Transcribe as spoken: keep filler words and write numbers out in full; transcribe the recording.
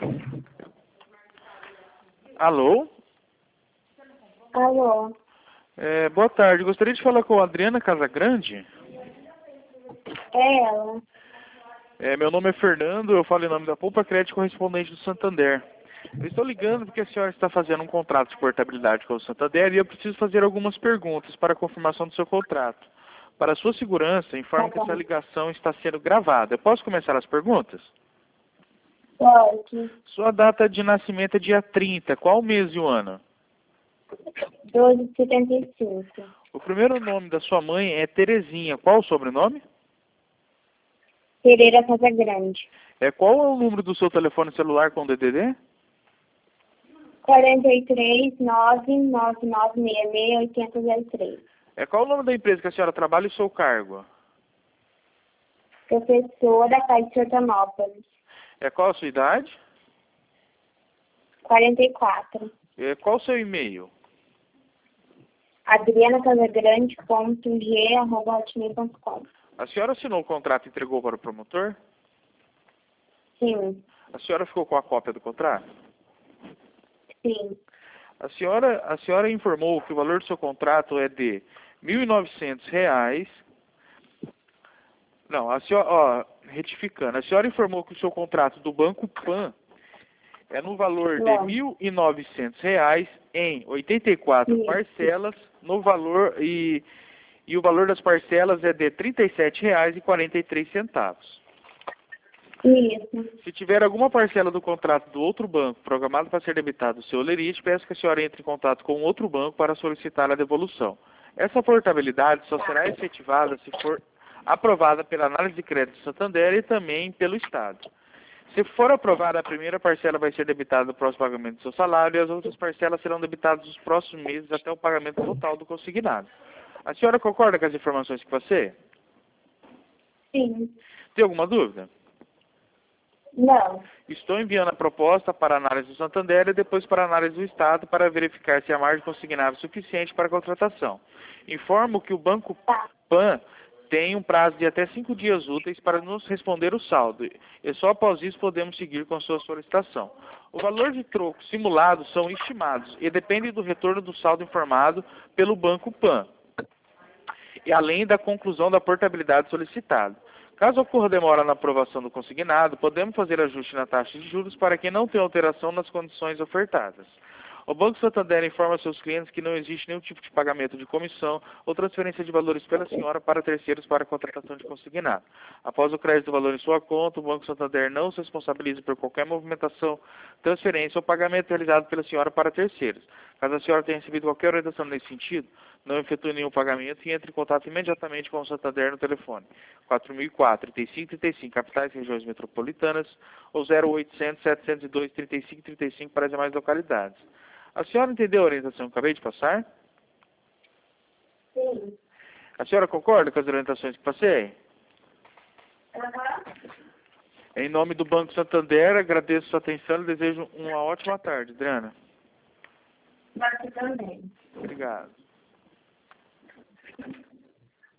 Alô? Alô? É, boa tarde. Gostaria de falar com a Adriana Casagrande. É ela. É, meu nome é Fernando, eu falo em nome da Poupa Crédito Correspondente do Santander. Eu estou ligando porque a senhora está fazendo um contrato de portabilidade com o Santander e eu preciso fazer algumas perguntas para a confirmação do seu contrato. Para a sua segurança, informo Tá que essa bom. ligação está sendo gravada. Eu posso começar as perguntas? Pode. Sua data de nascimento é dia trinta. Qual o mês e o ano? doze de setenta e cinco. O primeiro nome da sua mãe é Terezinha. Qual o sobrenome? Pereira Casagrande. É, qual é o número do seu telefone celular com D D D? quarenta e três, nove nove nove seis seis, oito zero zero três. É, qual o nome da empresa que a senhora trabalha e o seu cargo? Professora Caixa de Sertanópolis. É, qual a sua idade? quarenta e quatro. É, qual o seu e-mail? Adriana Casagrande ponto g arroba hotmail ponto com. A senhora assinou o contrato e entregou para o promotor? Sim. A senhora ficou com a cópia do contrato? Sim. A senhora, a senhora informou que o valor do seu contrato é de mil e novecentos reais. Não, a senhora, ó, retificando, a senhora informou que o seu contrato do Banco Pan é no valor de Não. mil e novecentos reais em oitenta e quatro Isso. parcelas, no valor e, e o valor das parcelas é de trinta e sete reais e quarenta e três centavos. Isso. Se tiver alguma parcela do contrato do outro banco programado para ser debitado do seu lerite, peço que a senhora entre em contato com outro banco para solicitar a devolução. Essa portabilidade só será efetivada se for aprovada pela análise de crédito do Santander e também pelo Estado. Se for aprovada, a primeira parcela vai ser debitada no próximo pagamento do seu salário e as outras parcelas serão debitadas nos próximos meses até o pagamento total do consignado. A senhora concorda com as informações que passei? Sim. Tem alguma dúvida? Não. Estou enviando a proposta para análise do Santander e depois para análise do Estado para verificar se a margem consignável é suficiente para a contratação. Informo que o Banco Tá. Pan tem um prazo de até cinco dias úteis para nos responder o saldo e só após isso podemos seguir com sua solicitação. O valor de troco simulado são estimados e dependem do retorno do saldo informado pelo Banco Pan, e além da conclusão da portabilidade solicitada. Caso ocorra demora na aprovação do consignado, podemos fazer ajuste na taxa de juros para que não tenha alteração nas condições ofertadas. O Banco Santander informa seus clientes que não existe nenhum tipo de pagamento de comissão ou transferência de valores pela senhora para terceiros para a contratação de consignado. Após o crédito do valor em sua conta, o Banco Santander não se responsabiliza por qualquer movimentação, transferência ou pagamento realizado pela senhora para terceiros. Caso a senhora tenha recebido qualquer orientação nesse sentido, não efetue nenhum pagamento e entre em contato imediatamente com o Santander no telefone quatro mil e quatro, trinta e cinco, trinta e cinco, capitais e regiões metropolitanas, ou zero oitocentos, setecentos e dois, trinta e cinco, trinta e cinco para as demais localidades. A senhora entendeu a orientação que eu acabei de passar? Sim. A senhora concorda com as orientações que passei? Aham. Em nome do Banco Santander, agradeço sua atenção e desejo uma ótima tarde, Adriana. Você também. Obrigado.